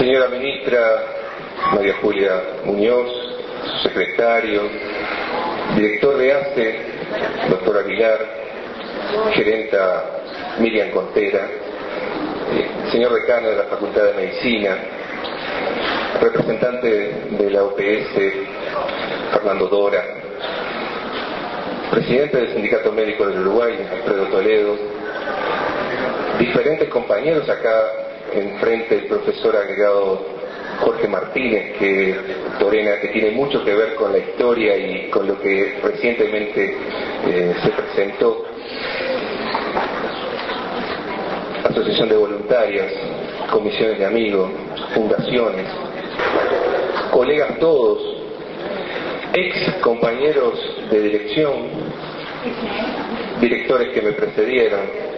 Señora Ministra María Julia Muñoz, su secretario, director de ACE, doctor Aguilar, gerenta Miriam Contera, señor decano de la Facultad de Medicina, representante de la OPS, Fernando Dora, presidente del Sindicato Médico del Uruguay, Alfredo Toledo, diferentes compañeros acá enfrente, el profesor agregado Jorge Martínez, que tiene mucho que ver con la historia y con lo que recientemente se presentó, asociación de voluntarias, comisiones de amigos, fundaciones, colegas todos, ex compañeros de dirección, directores que me precedieron.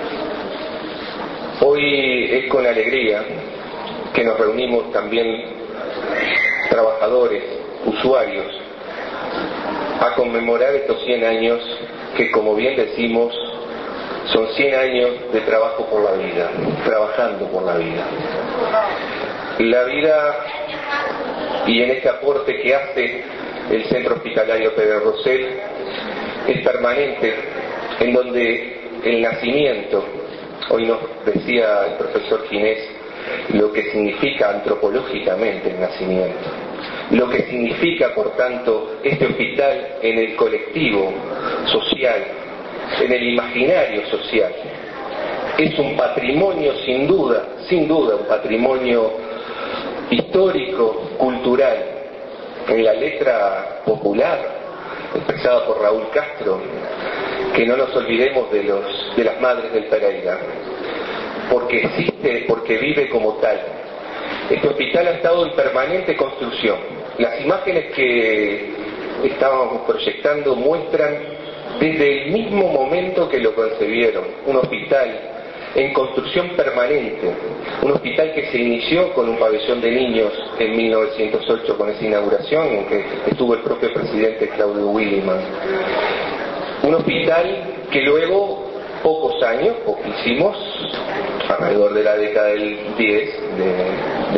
Hoy es con alegría que nos reunimos también trabajadores, usuarios, a conmemorar estos 100 años que, como bien decimos, son 100 años de trabajo por la vida, trabajando por la vida. La vida, y en este aporte que hace el Centro Hospitalario Pedro Rosell, es permanente, en donde el nacimiento, hoy nos decía el profesor Ginés, lo que significa antropológicamente el nacimiento, lo que significa, por tanto, este hospital en el colectivo social, en el imaginario social. Es un patrimonio sin duda, un patrimonio histórico, cultural, en la letra popular, expresada por Raúl Castro, que no nos olvidemos de las madres del Pereira, porque existe, porque vive como tal. Este hospital ha estado en permanente construcción. Las imágenes que estábamos proyectando muestran desde el mismo momento que lo concebieron, un hospital en construcción permanente, un hospital que se inició con un pabellón de niños en 1908 con esa inauguración, en que estuvo el propio presidente Claudio Williman. Un hospital que luego, pocos años, poquísimos, alrededor de la década del 10, de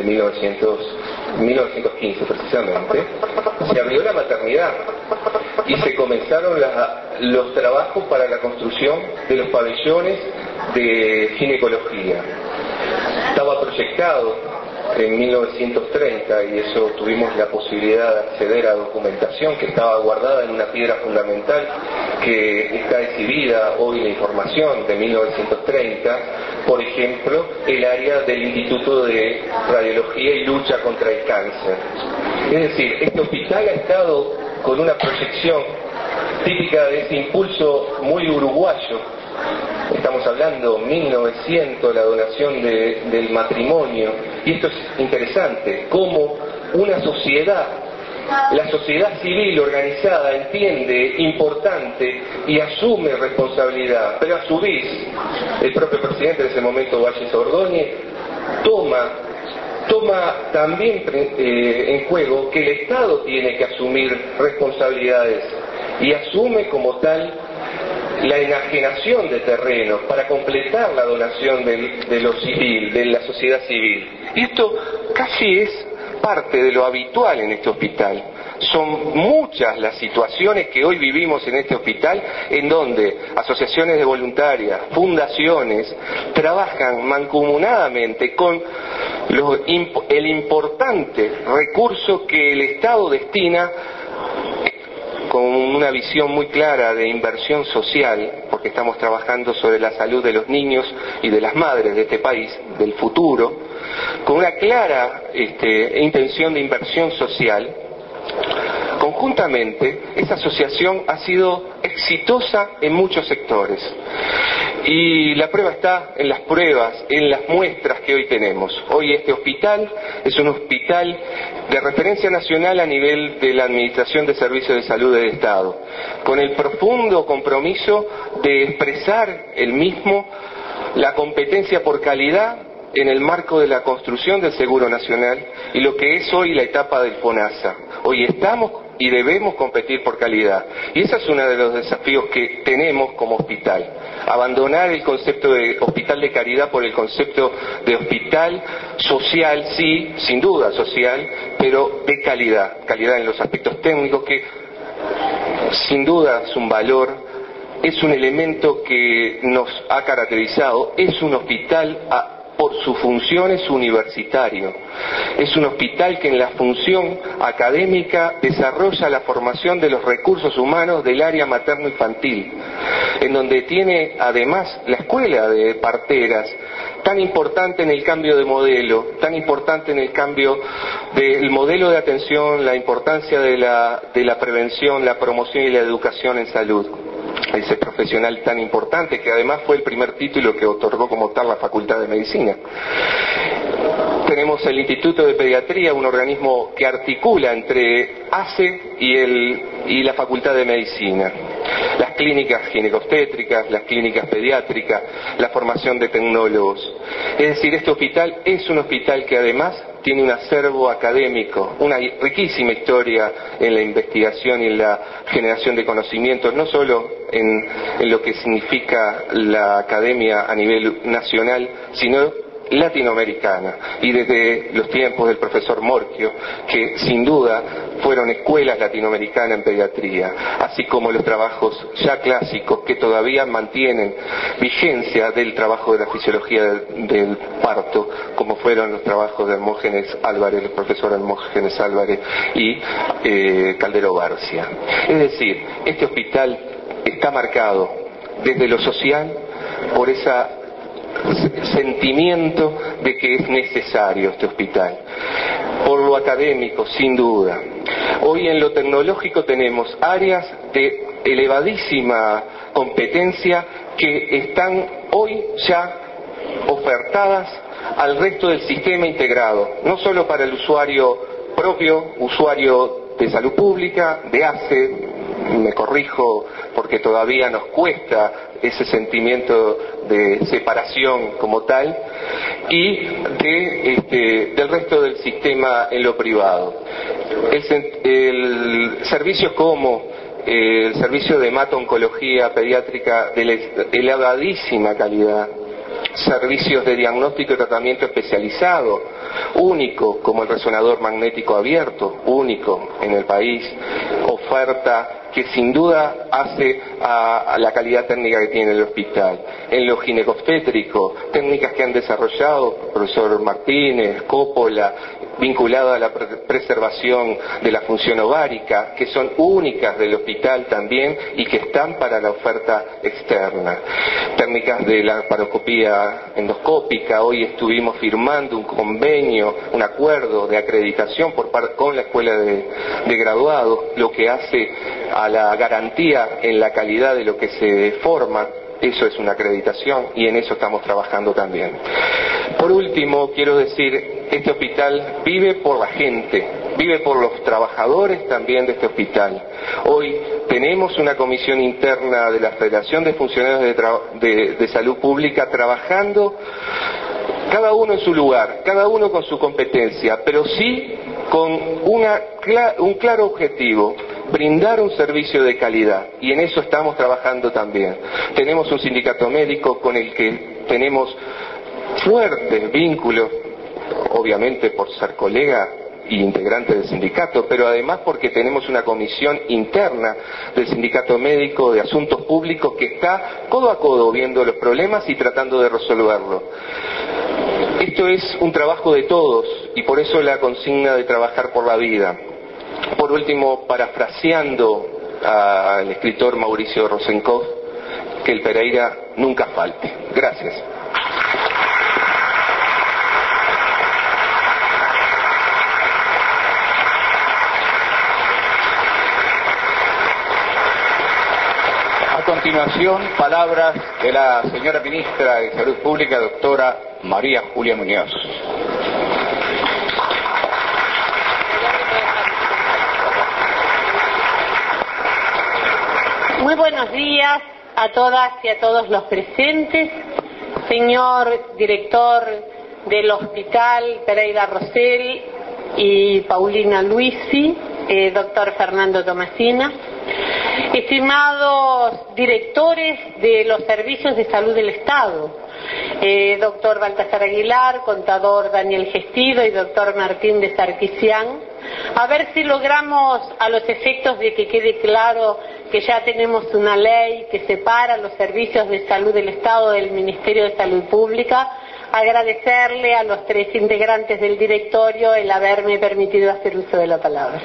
1915 precisamente, se abrió la maternidad y se comenzaron los trabajos para la construcción de los pabellones de ginecología. Estaba proyectado en 1930, y eso tuvimos la posibilidad de acceder a documentación que estaba guardada en una piedra fundamental que está exhibida hoy, la información de 1930, por ejemplo, el área del Instituto de Radiología y Lucha contra el Cáncer. Es decir, este hospital ha estado con una proyección típica de ese impulso muy uruguayo. Estamos hablando 1900, la donación del matrimonio, y esto es interesante, cómo una sociedad, la sociedad civil organizada, entiende importante y asume responsabilidad, pero a su vez el propio presidente de ese momento, Valles Ordóñez, toma también en juego que el Estado tiene que asumir responsabilidades y asume como tal la enajenación de terrenos para completar la donación de lo civil, de la sociedad civil. Y esto casi es parte de lo habitual en este hospital. Son muchas las situaciones que hoy vivimos en este hospital, en donde asociaciones de voluntarias, fundaciones, trabajan mancomunadamente con el importante recurso que el Estado destina con una visión muy clara de inversión social, porque estamos trabajando sobre la salud de los niños y de las madres de este país, del futuro, con una clara intención de inversión social. Conjuntamente, esa asociación ha sido exitosa en muchos sectores. Y la prueba está en las pruebas, en las muestras que hoy tenemos. Hoy este hospital es un hospital de referencia nacional a nivel de la Administración de Servicios de Salud del Estado, con el profundo compromiso de expresar el mismo la competencia por calidad en el marco de la construcción del Seguro Nacional y lo que es hoy la etapa del FONASA. Hoy estamos y debemos competir por calidad. Y ese es uno de los desafíos que tenemos como hospital. Abandonar el concepto de hospital de caridad por el concepto de hospital social, sí, sin duda social, pero de calidad. Calidad en los aspectos técnicos, que sin duda es un valor, es un elemento que nos ha caracterizado. Es un hospital por su función es universitario. Es un hospital que en la función académica desarrolla la formación de los recursos humanos del área materno-infantil, en donde tiene además la escuela de parteras, tan importante en el cambio de modelo, tan importante en el cambio del modelo de atención, la importancia de la prevención, la promoción y la educación en salud. Ese profesional tan importante, que además fue el primer título que otorgó como tal la Facultad de Medicina. Tenemos el Instituto de Pediatría, un organismo que articula entre ACE y la Facultad de Medicina. Las clínicas ginecobstétricas, las clínicas pediátricas, la formación de tecnólogos. Es decir, este hospital es un hospital que además tiene un acervo académico, una riquísima historia en la investigación y en la generación de conocimientos, no solo en lo que significa la academia a nivel nacional, sino latinoamericana, y desde los tiempos del profesor Morchio, que sin duda fueron escuelas latinoamericanas en pediatría, así como los trabajos ya clásicos que todavía mantienen vigencia del trabajo de la fisiología del parto, como fueron los trabajos de Hermógenes Álvarez, el profesor Hermógenes Álvarez y Caldero Barcia. Es decir, este hospital está marcado desde lo social por ese sentimiento de que es necesario este hospital. Por lo académico, sin duda. Hoy en lo tecnológico tenemos áreas de elevadísima competencia que están hoy ya ofertadas al resto del sistema integrado, no solo para el usuario propio, usuario de salud pública, de ACE, me corrijo porque todavía nos cuesta ese sentimiento de separación como tal, y del resto del sistema en lo privado. El servicio como el servicio de hemato-oncología pediátrica de elevadísima calidad, servicios de diagnóstico y tratamiento especializado, único como el resonador magnético abierto, único en el país, oferta que sin duda hace a la calidad técnica que tiene el hospital. En lo ginecobstétrico, técnicas que han desarrollado el profesor Martínez, Coppola, vinculada a la preservación de la función ovárica, que son únicas del hospital también y que están para la oferta externa. Técnicas de la laparoscopía endoscópica, hoy estuvimos firmando un convenio, un acuerdo de acreditación con la Escuela de Graduados, lo que hace a la garantía en la calidad de lo que se forma. Eso es una acreditación y en eso estamos trabajando también. Por último, quiero decir, este hospital vive por la gente, vive por los trabajadores también de este hospital. Hoy tenemos una comisión interna de la Federación de Funcionarios de Salud Pública trabajando cada uno en su lugar, cada uno con su competencia, pero sí con un claro objetivo: brindar un servicio de calidad, y en eso estamos trabajando también. Tenemos un sindicato médico con el que tenemos fuertes vínculos, obviamente por ser colega y integrante del sindicato, pero además porque tenemos una comisión interna del sindicato médico de asuntos públicos que está codo a codo viendo los problemas y tratando de resolverlos. Esto es un trabajo de todos y por eso la consigna de trabajar por la vida. Por último, parafraseando al escritor Mauricio Rosenkopf, que el Pereira nunca falte. Gracias. A continuación, palabras de la señora ministra de Salud Pública, doctora María Julia Muñoz. Muy buenos días a todas y a todos los presentes, señor director del Hospital Pereira Rosell y Paulina Luisi, doctor Fernando Tomasina, estimados directores de los servicios de salud del Estado, doctor Baltasar Aguilar, contador Daniel Gestido y doctor Martín de Sarkisian, a ver si logramos, a los efectos de que quede claro que ya tenemos una ley que separa los servicios de salud del Estado del Ministerio de Salud Pública, agradecerle a los 3 integrantes del directorio el haberme permitido hacer uso de la palabra.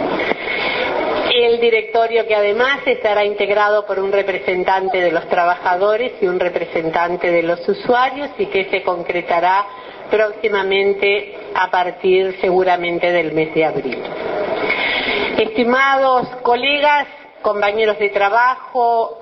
El directorio, que además estará integrado por un representante de los trabajadores y un representante de los usuarios, y que se concretará próximamente a partir seguramente del mes de abril. Estimados colegas, compañeros de trabajo,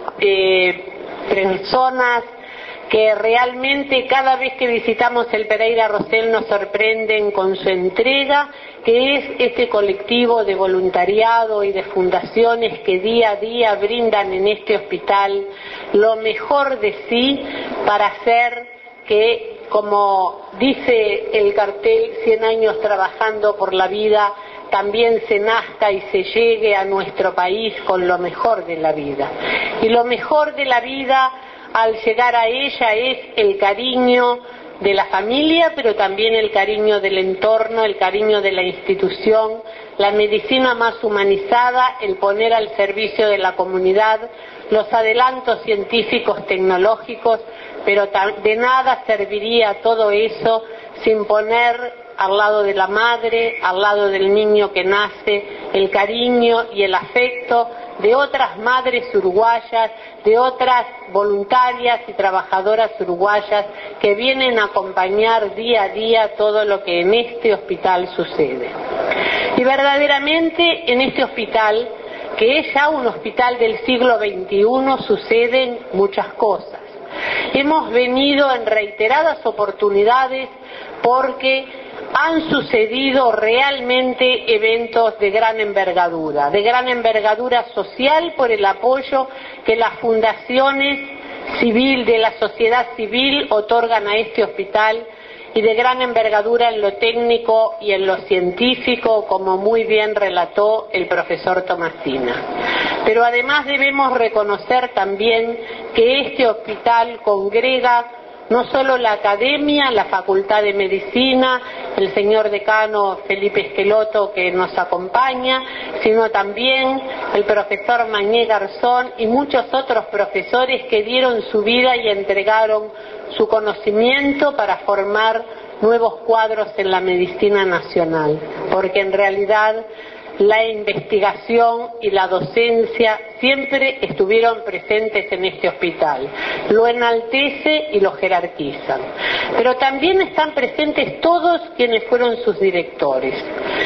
personas que realmente cada vez que visitamos el Pereira Rosell nos sorprenden con su entrega, que es este colectivo de voluntariado y de fundaciones que día a día brindan en este hospital lo mejor de sí para hacer que, como dice el cartel, 100 años trabajando por la vida, también se nazca y se llegue a nuestro país con lo mejor de la vida. Y lo mejor de la vida, al llegar a ella, es el cariño de la familia, pero también el cariño del entorno, el cariño de la institución, la medicina más humanizada, el poner al servicio de la comunidad los adelantos científicos, tecnológicos, pero de nada serviría todo eso sin poner al lado de la madre, al lado del niño que nace, el cariño y el afecto de otras madres uruguayas, de otras voluntarias y trabajadoras uruguayas que vienen a acompañar día a día todo lo que en este hospital sucede. Y verdaderamente en este hospital, que es ya un hospital del siglo XXI, suceden muchas cosas. Hemos venido en reiteradas oportunidades porque han sucedido realmente eventos de gran envergadura social, por el apoyo que las fundaciones civil de la sociedad civil otorgan a este hospital, y de gran envergadura en lo técnico y en lo científico, como muy bien relató el profesor Tomasina. Pero además debemos reconocer también que este hospital congrega no solo la academia, la Facultad de Medicina, el señor decano Felipe Esqueloto, que nos acompaña, sino también el profesor Mañé Garzón y muchos otros profesores que dieron su vida y entregaron su conocimiento para formar nuevos cuadros en la medicina nacional, porque en realidad la investigación y la docencia siempre estuvieron presentes en este hospital. Lo enaltece y lo jerarquizan. Pero también están presentes todos quienes fueron sus directores.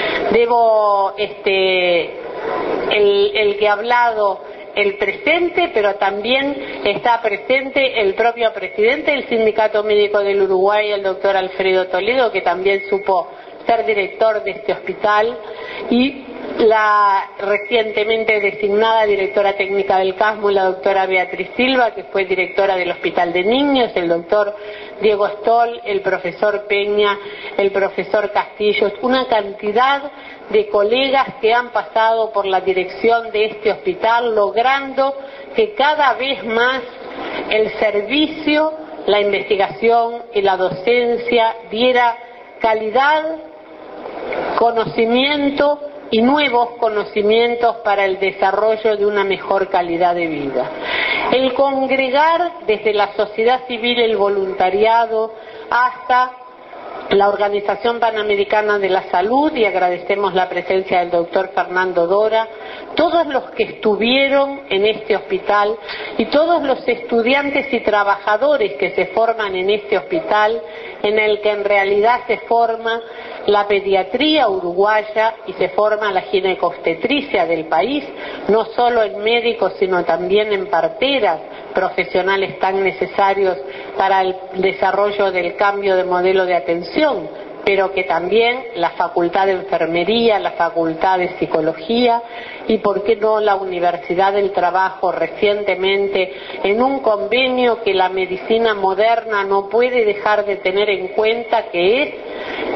El que ha hablado, el presente, pero también está presente el propio presidente del Sindicato Médico del Uruguay, el doctor Alfredo Toledo, que también supo ser director de este hospital, y la recientemente designada directora técnica del CASMO, la doctora Beatriz Silva, que fue directora del Hospital de Niños, el doctor Diego Stoll, el profesor Peña, el profesor Castillo, una cantidad de colegas que han pasado por la dirección de este hospital, logrando que cada vez más el servicio, la investigación y la docencia diera calidad, conocimiento y nuevos conocimientos para el desarrollo de una mejor calidad de vida. El congregar desde la sociedad civil, el voluntariado, hasta la Organización Panamericana de la Salud, y agradecemos la presencia del doctor Fernando Dora, todos los que estuvieron en este hospital y todos los estudiantes y trabajadores que se forman en este hospital, en el que en realidad se forma la pediatría uruguaya y se forma la ginecobstetricia del país, no solo en médicos sino también en parteras, profesionales tan necesarios para el desarrollo del cambio de modelo de atención, pero que también la Facultad de Enfermería, la Facultad de Psicología y, por qué no, la Universidad del Trabajo recientemente, en un convenio que la medicina moderna no puede dejar de tener en cuenta, que es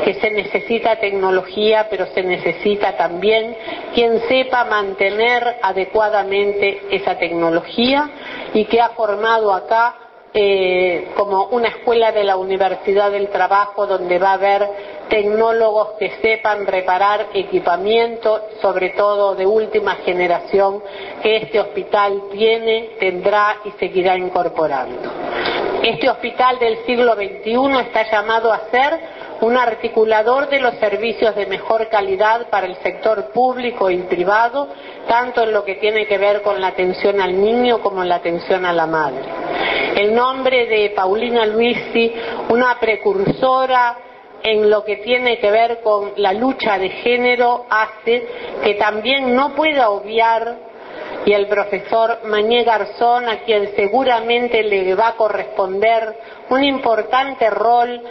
que se necesita tecnología, pero se necesita también quien sepa mantener adecuadamente esa tecnología y que ha formado acá como una escuela de la Universidad del Trabajo donde va a haber tecnólogos que sepan reparar equipamiento, sobre todo de última generación, que este hospital tiene, tendrá y seguirá incorporando. Este hospital del siglo XXI está llamado a ser un articulador de los servicios de mejor calidad para el sector público y privado, tanto en lo que tiene que ver con la atención al niño como en la atención a la madre. El nombre de Paulina Luisi, una precursora en lo que tiene que ver con la lucha de género, hace que también no pueda obviar, y el profesor Mañé Garzón, a quien seguramente le va a corresponder un importante rol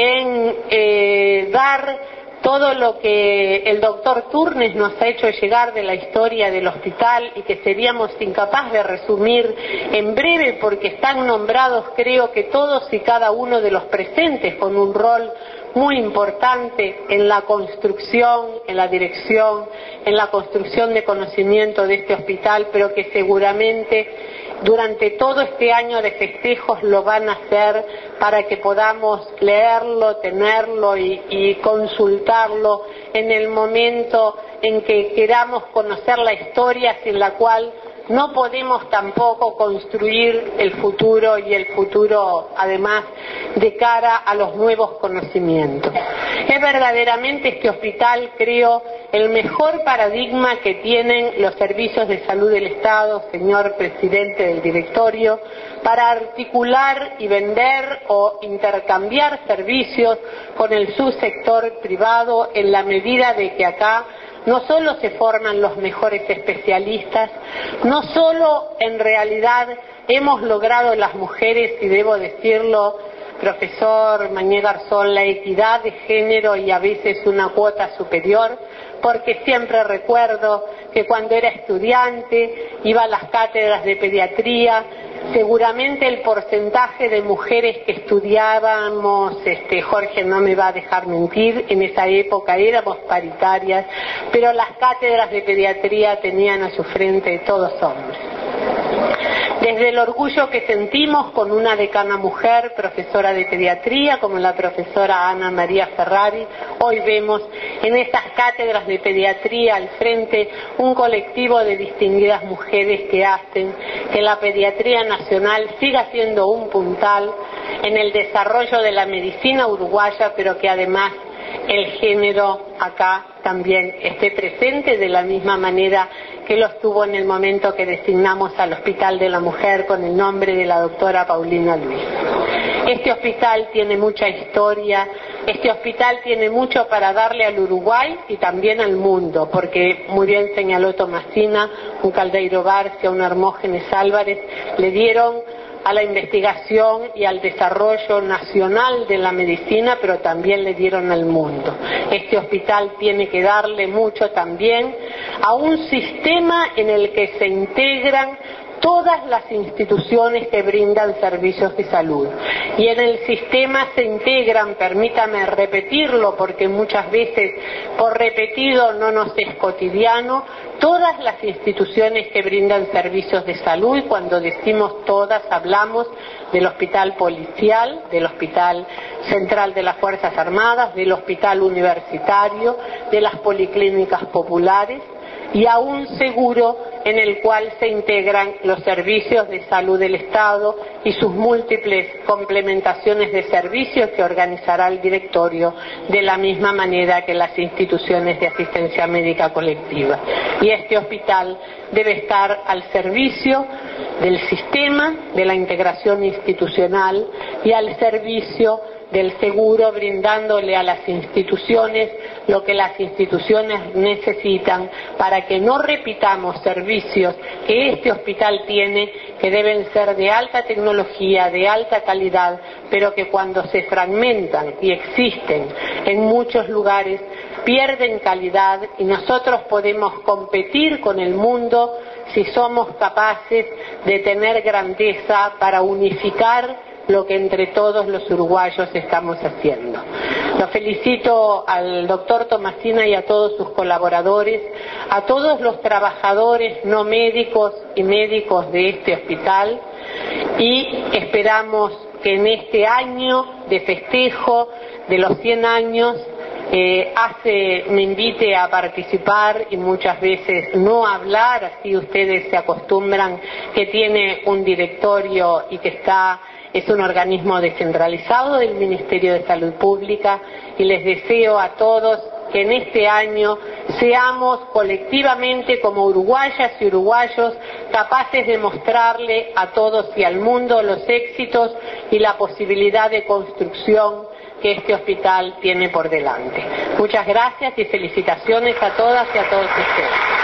en dar todo lo que el doctor Turnes nos ha hecho llegar de la historia del hospital y que seríamos incapaces de resumir en breve porque están nombrados creo que todos y cada uno de los presentes con un rol muy importante en la construcción, en la dirección, en la construcción de conocimiento de este hospital, pero que seguramente durante todo este año de festejos lo van a hacer para que podamos leerlo, tenerlo y consultarlo en el momento en que queramos conocer la historia, sin la cual no podemos tampoco construir el futuro y el futuro además de cara a los nuevos conocimientos. Es verdaderamente este hospital, creo, el mejor paradigma que tienen los servicios de salud del Estado, señor presidente del directorio, para articular y vender o intercambiar servicios con el subsector privado en la medida de que acá no solo se forman los mejores especialistas, no solo en realidad hemos logrado las mujeres, y debo decirlo, profesor Mañé Garzón, la equidad de género y a veces una cuota superior, porque siempre recuerdo que cuando era estudiante iba a las cátedras de pediatría, seguramente el porcentaje de mujeres que estudiábamos, Jorge no me va a dejar mentir, en esa época éramos paritarias, pero las cátedras de pediatría tenían a su frente todos hombres. Desde el orgullo que sentimos con una decana mujer, profesora de pediatría, como la profesora Ana María Ferrari, hoy vemos en esas cátedras de pediatría al frente un colectivo de distinguidas mujeres que hacen que la pediatría nacional siga siendo un puntal en el desarrollo de la medicina uruguaya, pero que además el género acá también esté presente de la misma manera que lo estuvo en el momento que designamos al Hospital de la Mujer con el nombre de la doctora Paulina Luisi. Este hospital tiene mucha historia, este hospital tiene mucho para darle al Uruguay y también al mundo, porque muy bien señaló Tomasina, un Caldeiro Barcia, un Hermógenes Álvarez, le dieron a la investigación y al desarrollo nacional de la medicina, pero también le dieron al mundo. Este hospital tiene que darle mucho también a un sistema en el que se integran todas las instituciones que brindan servicios de salud. Y en el sistema se integran, permítame repetirlo porque muchas veces por repetido no nos es cotidiano, todas las instituciones que brindan servicios de salud, y cuando decimos todas hablamos del hospital policial, del hospital central de las Fuerzas Armadas, del hospital universitario, de las policlínicas populares, y a un seguro en el cual se integran los servicios de salud del Estado y sus múltiples complementaciones de servicios que organizará el directorio de la misma manera que las instituciones de asistencia médica colectiva. Y este hospital debe estar al servicio del sistema, de la integración institucional y al servicio del seguro, brindándole a las instituciones lo que las instituciones necesitan para que no repitamos servicios que este hospital tiene, que deben ser de alta tecnología, de alta calidad, pero que cuando se fragmentan y existen en muchos lugares pierden calidad, y nosotros podemos competir con el mundo si somos capaces de tener grandeza para unificar lo que entre todos los uruguayos estamos haciendo. Lo felicito al doctor Tomasina y a todos sus colaboradores, a todos los trabajadores no médicos y médicos de este hospital, y esperamos que en este año de festejo de los 100 años me invite a participar y muchas veces no hablar, así ustedes se acostumbran, que tiene un directorio y que es un organismo descentralizado del Ministerio de Salud Pública, y les deseo a todos que en este año seamos colectivamente como uruguayas y uruguayos capaces de mostrarle a todos y al mundo los éxitos y la posibilidad de construcción que este hospital tiene por delante. Muchas gracias y felicitaciones a todas y a todos ustedes.